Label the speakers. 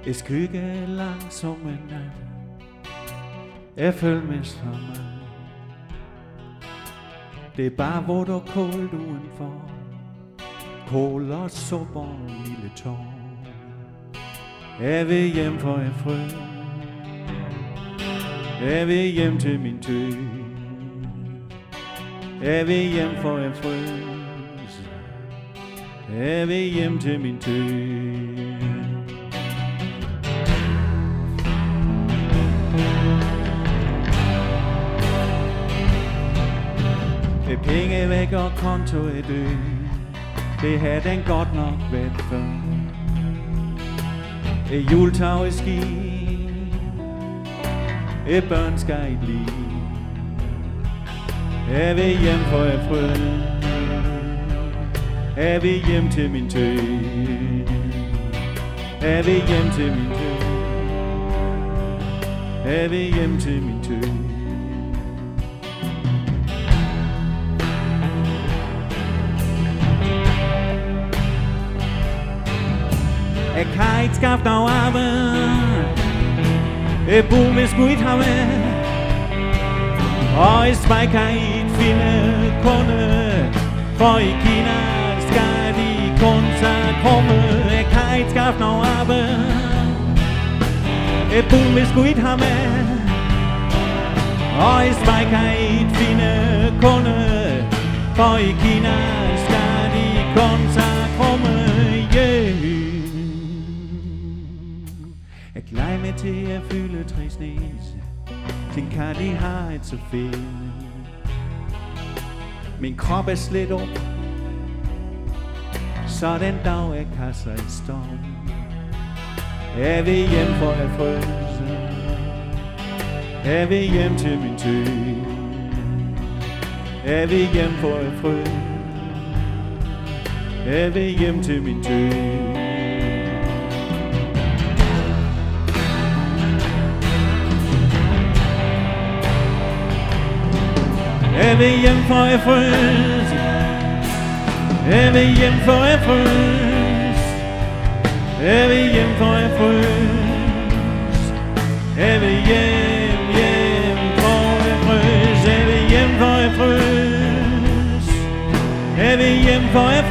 Speaker 1: Et skygge langsom en nat. Jeg følger med sommer. Det er bare vådt og koldt udenfor. Kål og suppe og en lille tår. Jeg vil hjem for jeg frøs. Jeg vil hjem til min tø. Jeg vil hjem for jeg frøs. Jeg vil hjem til min tø. Penge væk og konto er død. Det har den godt nok været før. Et juletag er ski. Et børn skal i blive. Jeg vil hjem for jeg frøs. Jeg vil hjem til min tø. Jeg vil hjem til min tø. Jeg vil hjem til min tø. Jeg kan ikke skaffe noget arbejde. Jeg bor med skudt have. Og i Schweiz kan I ikke finde kunde. For i Kina skal de kun så komme. Jeg kan ikke skaffe noget arbejde. Jeg bor med skudt have. Og i Schweiz kan I ikke finde kunde. For i Kina skal de kun så komme. Yeah. Jeg glæder mig til at fylde 60 næse. Tænk kan de have et så fedt. Min krop er slidt op. Så den dag jeg kasser i storm. Jeg vil hjem for at fryse. Jeg vil hjem til min tø. Jeg vil hjem for at fryse. Jeg vil hjem til min tø. Jeg vil hjem for at fryse. Jeg vil hjem for at fryse. Jeg vil hjem for at fryse. Jeg vil hjem for at fryse. Jeg vil hjem for at fryse. Jeg vil hjem for at